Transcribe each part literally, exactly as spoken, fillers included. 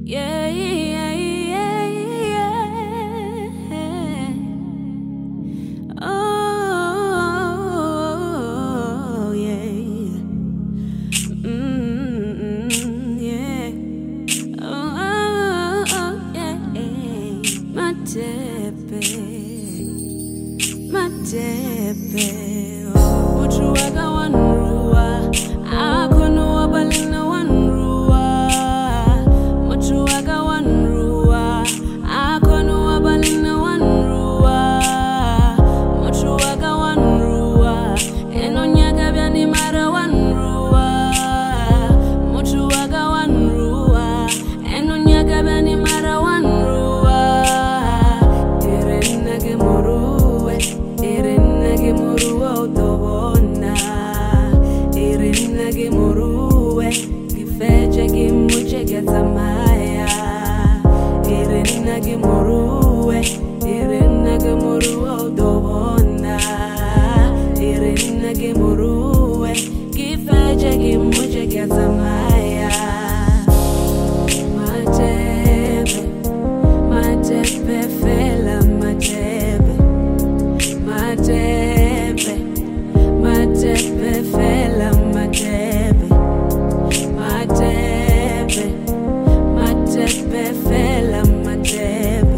Yeah, yeah, yeah, yeah. Oh, yeah. Mm, yeah. Oh, oh, oh, yeah. Matepe, matepe. Oh, uchuwaka wanruwa, akono wabalina wanruwa. Uchuwaka wanruwa, akono wabalina wanruwa. Uchuwaka wanruwa, eno nyaga byani mara wanruwa. Uchuwaka wanruwa, eno nyaga byani mara wanruwa. Irenage muruwe, irenage muruwe utobona. Irenage muruwe, gifeje gimuche gazamaya. Irenage muruwe, irenage muruwe utobona. Irenage muruwe, gifeje gimuche gazamaya. Matepe, matepe fela matepe, matepe, matepe fela matepe, matepe, matepe fela matepe,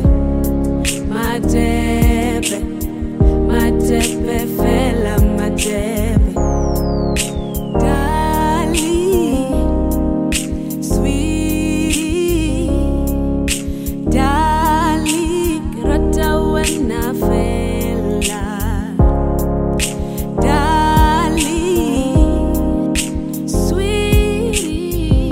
matepe, matepe fela matepe. Darling, sweetie, darling, rata wena fela. Darling, sweetie,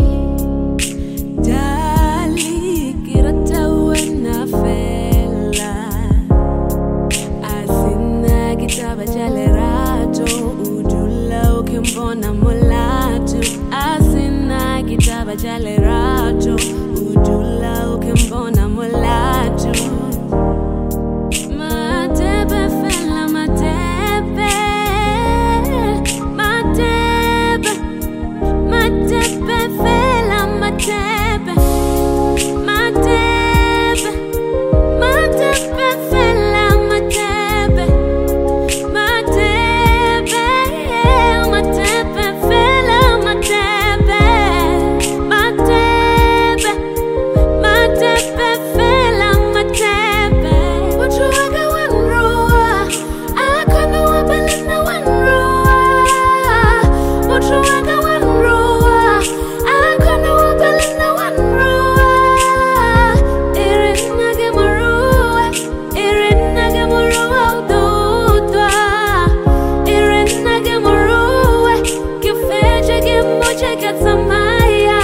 darling, rata wena fela. Asina kitaba chale rato, ujula ukimbona mulatu. Asina kitaba chale rato, ujula ukimbona mulatu. Matepe fela matepe, matepe, matepe fela matepe, matepe, matepe fela matepe, matepe, matepe fela matepe, matepe, matepe fela matepe. Uchuwaka wanruwa, akono wabalina wanruwa. Uchuwaka wanruwa, akono wabalina wanruwa. Irenage muruwe, irenage muruwe ududwa. Irenage muruwe, gifeje gimuche gazamaya.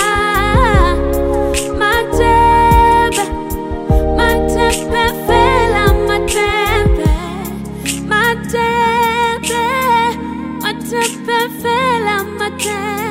Matepe, matepe fela matepe, matepe, matepe fela matepe.